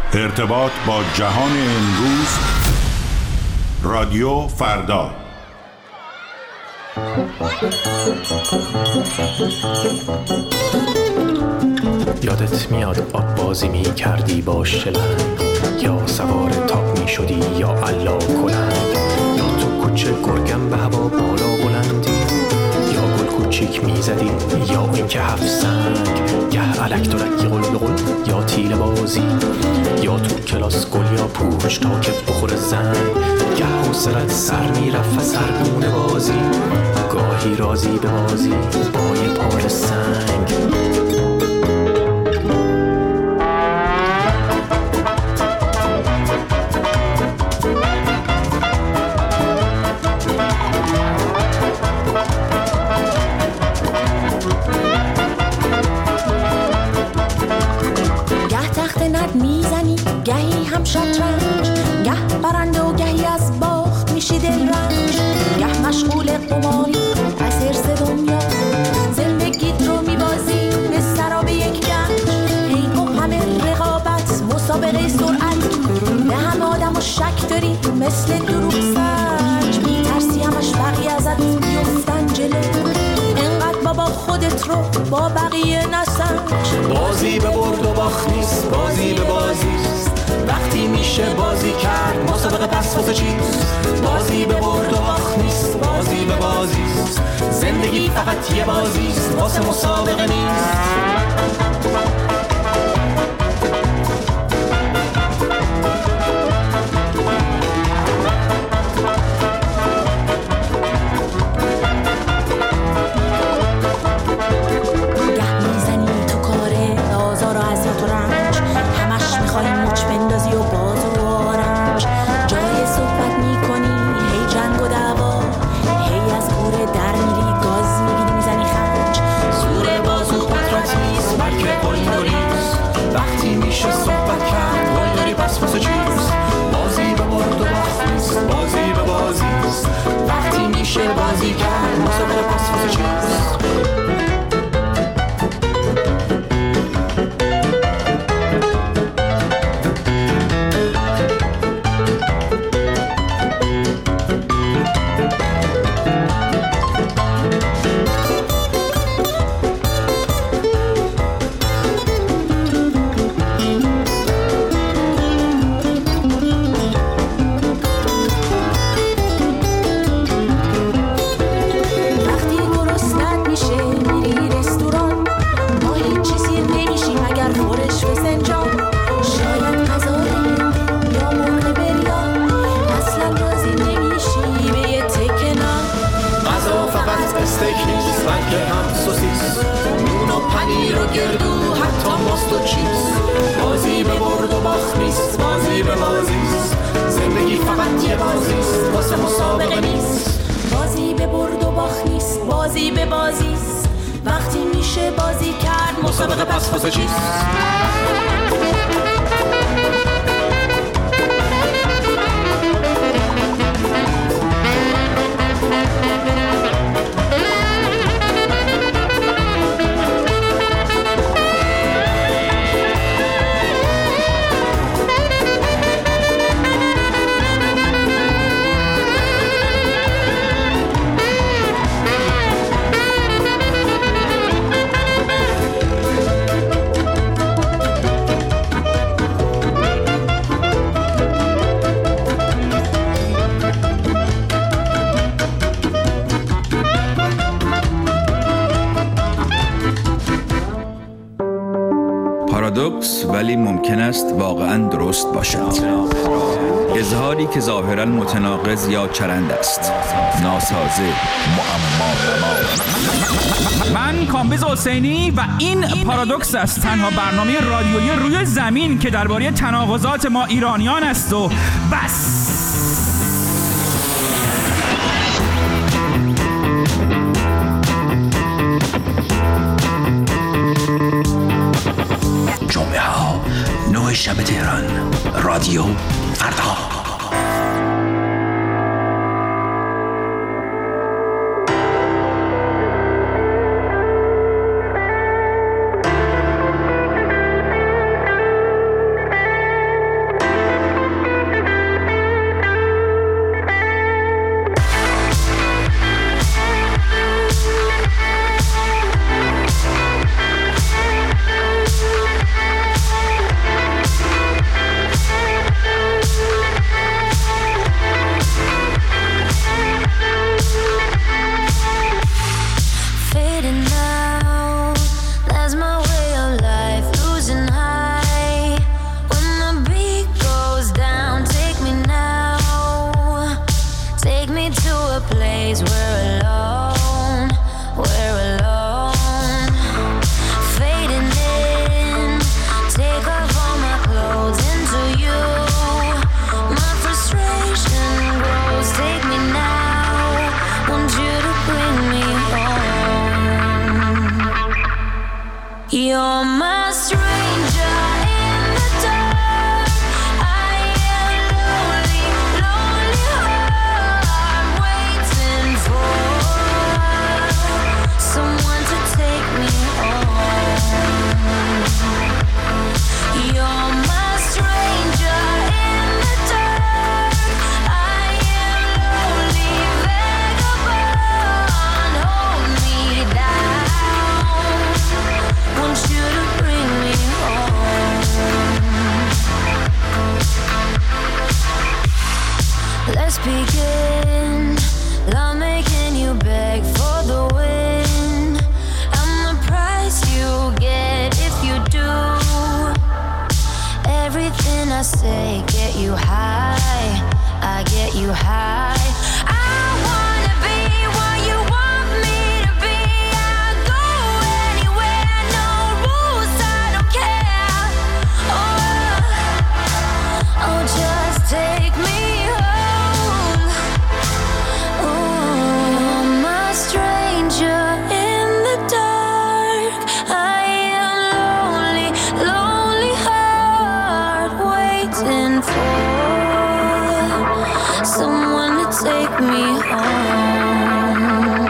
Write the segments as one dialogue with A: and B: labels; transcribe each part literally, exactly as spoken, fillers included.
A: ارتباط با جهان امروز، رادیو فردا.
B: یادت میاد آب بازی می کردی با شلنگ، یا سوار تاپ می شدی یا علا کلند، یا تو کوچه گرگم به هوا بالا بلندی، یا گل کوچیک می زدی یا اینکه هفت سنگ، گه علک درک قل قل یا تیل بازی، یا تو کلاس گل یا پوچ تا که بخور زنگ، گه حوصلت سر می رفت سرگونه بازی، گاهی رازی به بازی با یه پار سنگ.
C: گهی هم شطرنج، گه برنده و گهی از باخت میشی دل رنج، گه مشغول قماری از حرص دنیا، زندگیت رو میبازی به سراب یک گنج، هی و همه رقابت مسابقه سرعت، به همه آدم و شک داری مثل دروغ سنج، میترسی همش بقیه ازت بیفتن جلو، انقدر بابا خودت رو با بقیه نسنج.
B: بازی به برد و باخت نیست، بازی به بازیست، وقتی میشه بازی کرد مسابقه پس واسه چیست، بازی به برد و باخت نیست، بازی به بازیست، زندگی فقط یه بازیست واسه مسابقه نیست. بازی کرد مسابقه پس واسه چیست. مسابقه پس واسه چیست.
D: پارادوکس ولی ممکن است واقعاً درست باشد. اظهاری که ظاهراً متناقض یا چرند است، ناسازه، معما نما.
E: من کامبیز حسینی و این پارادوکس است، تنها برنامه رادیویی روی زمین که درباره تناقضات ما ایرانیان است و بس.
F: جمعه ها نه شب تهران، رادیو فردا.
C: I say get you high, I get you high. I wanna be what you want me to be. I'll go anywhere, no rules, I don't care. Oh, oh, just take me home. Oh, I'm a stranger in the dark. I am lonely, lonely heart waiting for someone to take me home.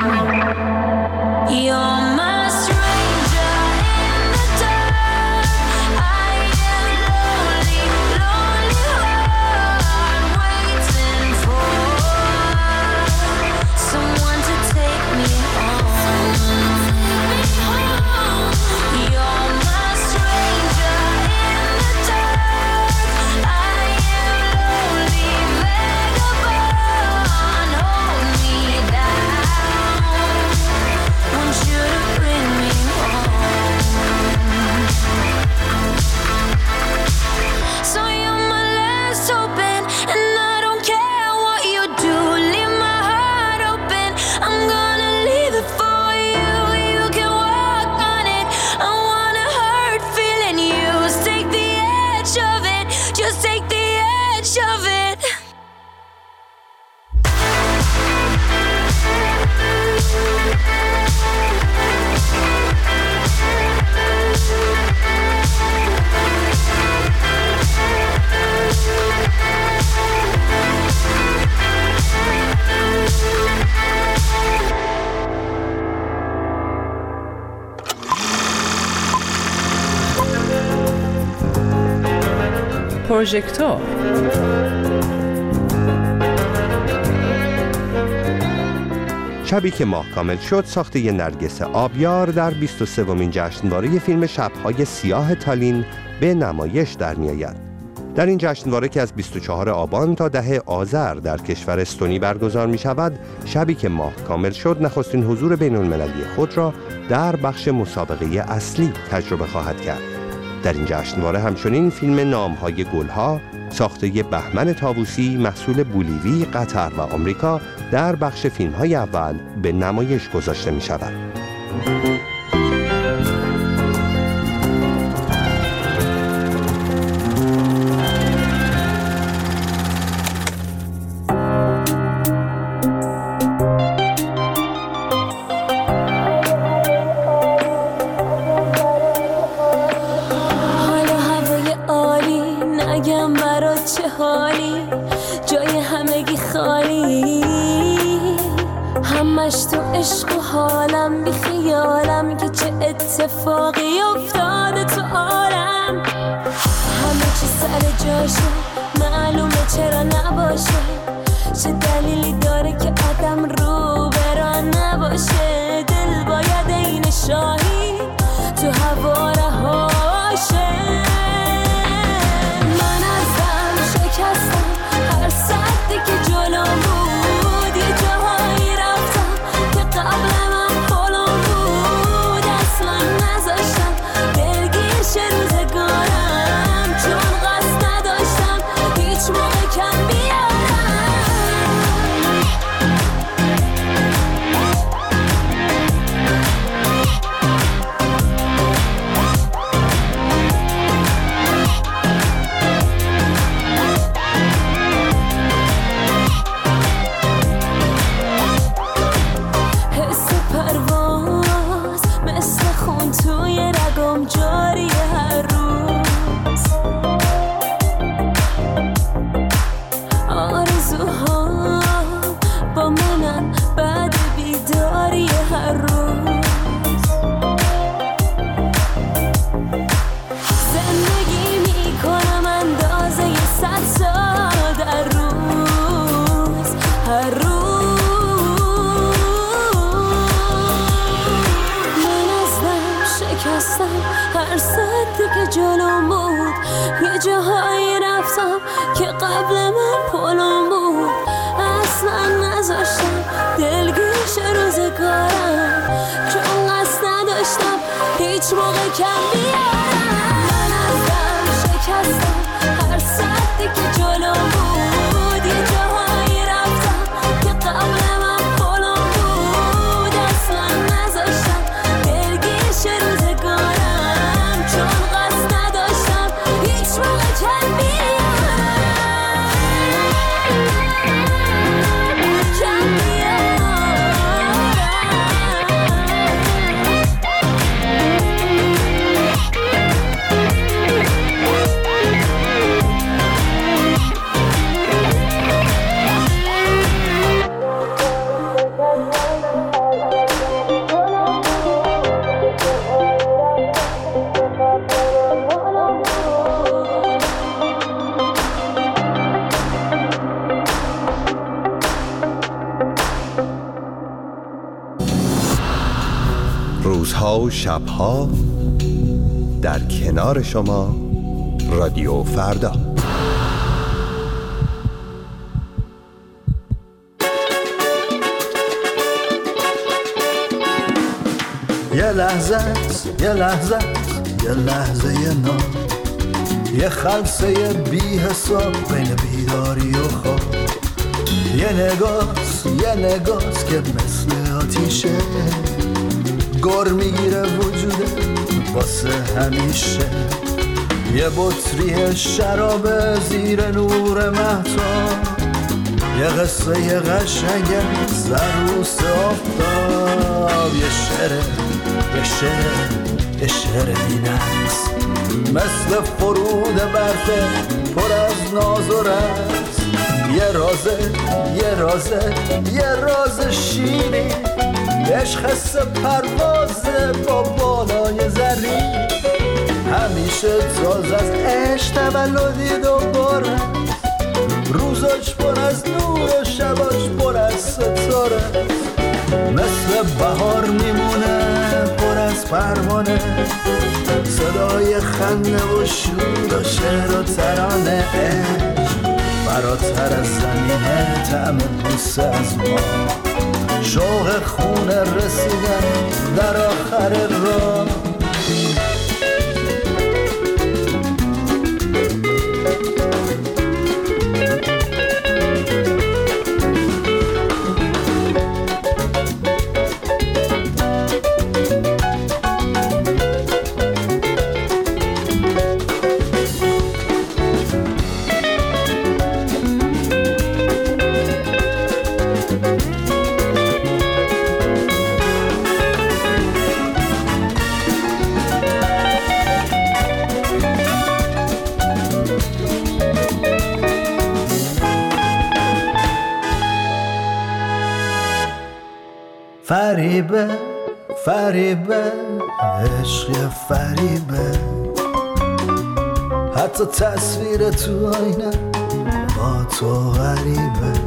C: You're my stranger in the dark. I am lonely, lonely heart waiting for someone to take me home. You're my stranger in the dark. I am lonely, vagabond. Hold me down. Want you to bring me home. So you're my last open, and I don't care what you do. Leave my heart open. I'm gonna leave it for you. You can walk on it. I wanna hurt feeling used. Take the edge of it. Just take the edge of it.
G: پروژکتور.
H: شبی که ماه کامل شد ساخته نرگس آبیار در بیست و سومین جشنواره فیلم شب‌های سیاه تالین به نمایش در می‌آید. در این جشنواره که از بیست و چهارم آبان تا ده آذر در کشور استونی برگزار می‌شود، شبی که ماه کامل شد نخستین حضور بین‌المللی خود را در بخش مسابقه اصلی تجربه خواهد کرد. در این جشنواره همچنین فیلم نام‌های گلها ساخته بهمن طاووسی محصول بولیوی، قطر و آمریکا در بخش فیلم‌های اول به نمایش گذاشته می‌شود.
C: اتفاقی افتاده تو عالم، همه چی سر جاشه، معلومه چرا نباشه، چه دلیلی داره که آدم رو برا نباشه، دل باید این شاهی تو هوا رهاشه. من ازم شکستم هر سطحی که جلو بود، یه جاهایی رفتم که قبل من پلم بود، اصلا نذاشتم دلگیر شه روزگارم، چون قصد نداشتم هیچ موقع کم بیارم.
H: روزها و شبها در کنار شما رادیو فردا.
G: یه لحظه یه لحظه یه لحظه یه نام، یه خلصه بی حساب بین بیداری و خواب، یه نگاس یه نگاس که مثل آتیشه گر میگیره وجوده واسه همیشه، یه بطری شراب زیر نور مهتاب، یه قصه یه قشنگه سروس آفتاب، یه شعره یه شعره یه شعره بینست مثل فرود برفه پر از ناز و رز، یه رازه یه رازه یه راز شیری، عشق حس پروازه با بالای زری، همیشه تازه از عشق تولدی دوباره، روزاش پر از نور و شباش پر از ستاره، مثل بهار میمونه پر از پروانه، صدای خنده و شور و شعر و ترانه، عشق فراتر از زمینه طعم بوسه از ما، شوق خونه رسیدن در آخر راه. فریبه فریبه عشق فریبه، حتی تصویر تو آینه با تو غریبه،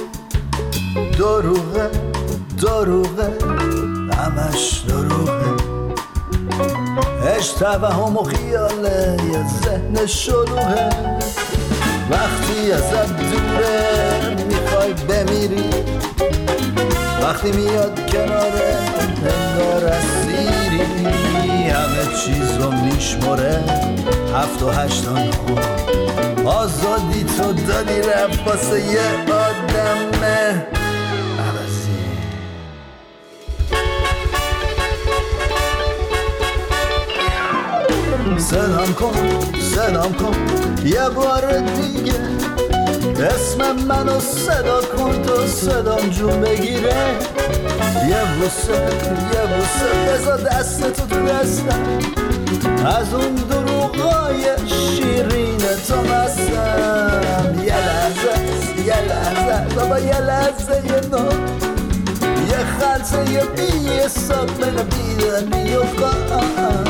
G: دروغه دروغه همش دروغه، عشق توهم و خیاله یه ذهن شلوغه، وقتی ازت دوره میخوای بمیری، وقتی میاد کناره انگار اسیری، همه چیزو میشمره هفت و هشت و نه، آزادی تو دادی رفت واسه یه آدم عوضی. سلام کن سلام کن یه بار دیگه، اسم منو صدا کن تا صدام جون بگیره، یه بوسه یه بوسه بذار دستتو تو دستم، از اون دروغای شیرین تو مستم، یه لحظه یه لحظه بابا یه لحظه یه نو، یه خلصه یه بی حساب من بیدنی و خواه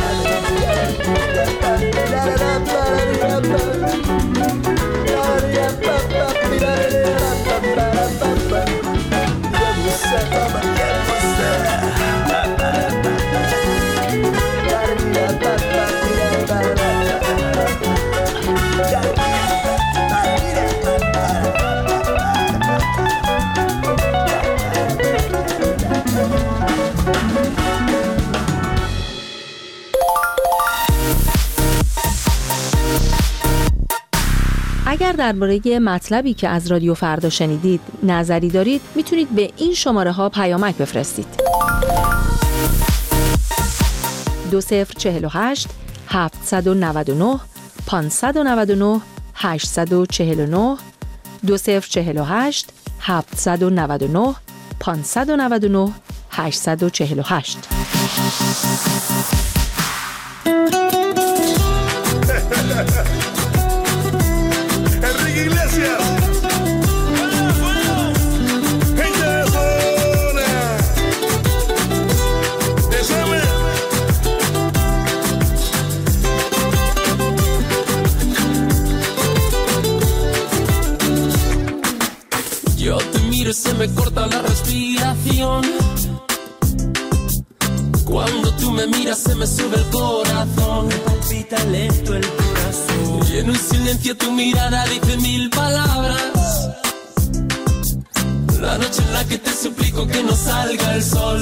I: اگر درباره مطلبی که از رادیو فردا شنیدید نظری دارید، میتونید به این شماره ها پیامک بفرستید. دو صفر چهل و هشت هفتصد و نود و نه پانصد و نود و نه هشتصد و چهل و نه دو صفر چهل و هشت هفتصد و نود و نه پانصد و نود و نه هشتصد و چهل و هشت.
J: Se me corta la respiración Cuando tú me miras se me sube el corazón, me palpita lento el corazón. Y en un silencio tu mirada dice mil palabras. La noche en la que te suplico que no salga el sol.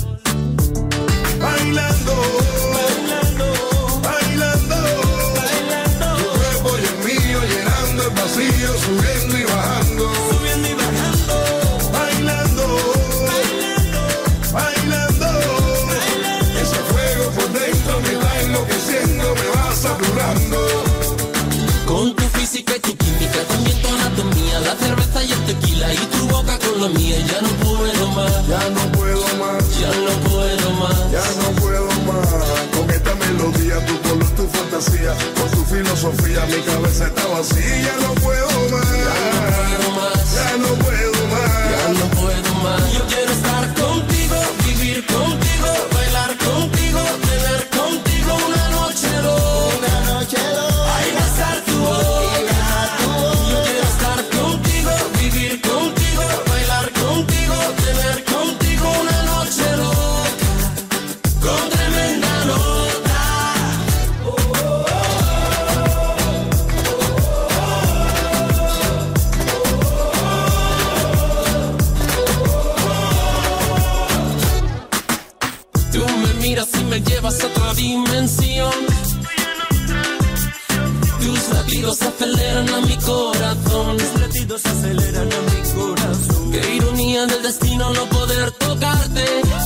K: Bailando, bailando, bailando, bailando. Tu cuerpo y el mío llenando el vacío, subiendo y bajando,
J: subiendo y bajando.
K: Bailando, bailando, bailando, bailando. Ese fuego por dentro me va enloqueciendo, me va saturando.
J: Con tu física y tu química, también tu anatomía, la cerveza y el tequila y tu boca con la mía. Ya no puedo más,
K: ya no puedo más,
J: ya no puedo más,
K: ya no puedo más. Con esta melodía, tu color, tu fantasía, con tu filosofía, mi cabeza está vacía. Ya no puedo más,
J: ya no puedo más,
K: ya no puedo más,
J: ya no puedo más. Yo quiero estar contigo, vivir contigo, bailar contigo, tener contigo una noche loca,
G: una noche loca.
J: Ay, besar tu boca. Yo quiero estar contigo, vivir contigo, bailar contigo, tener contigo una noche loca, con tremenda nota. Tú me miras y me llevas a otra dimensión. Tus latidos aceleran a mi corazón.
G: Tus latidos aceleran a mi corazón.
J: Qué ironía del destino no poder tocarte,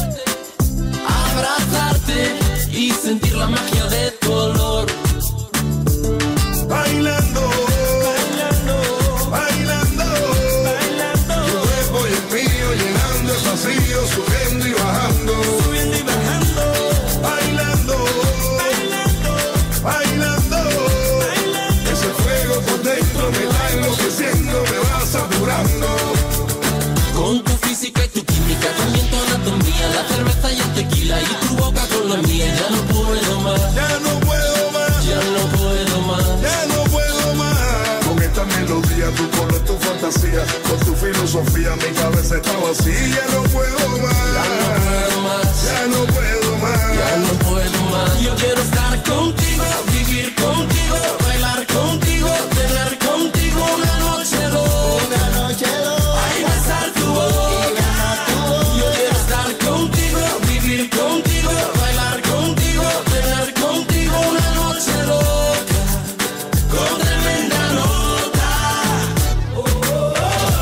J: abrazarte y sentir la magia de tu olor.
K: bailando, bailando, bailando, bailando. Tu cuerpo y el mío llenando el vacío, subiendo y bajando,
G: subiendo y bajando.
K: Bailando, bailando, bailando, bailando. Ese fuego por dentro me va enloqueciendo, me va saturando.
J: Con tu física y tu química, también tu anatomía, la cerveza y el tequila y tu boca con la mía. Ya no puedo más,
K: ya no puedo más,
J: ya no puedo más,
K: ya no puedo más. Con esta melodía, tu color, tu fantasía, con tu filosofía, mi cabeza está vacía. Ya no puedo más,
J: ya no puedo más,
K: ya no puedo más,
J: ya no puedo más. Yo quiero estar contigo, vivir contigo, bailar contigo, tener contigo una noche loca,
G: una noche loca.
J: Ay, besar tu boca. Yo quiero estar contigo, vivir contigo, bailar contigo, tener contigo una noche loca, con tremenda nota. Oh, oh, oh.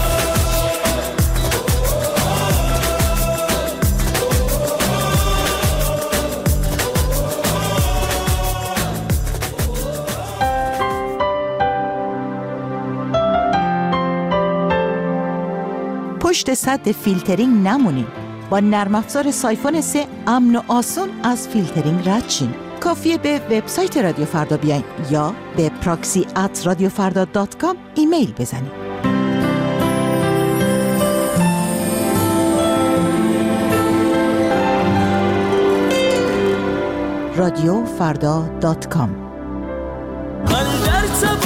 L: پشت سد فیلترینگ نمونین. با نرم افزار سایفون سه امن و آسون از فیلترینگ رد شین. کافیه به وبسایت رادیو فردا بیاین یا به پراکسی ات رادیو فردا دات کام ایمیل بزنید. رادیو فردا دات کام.
G: من در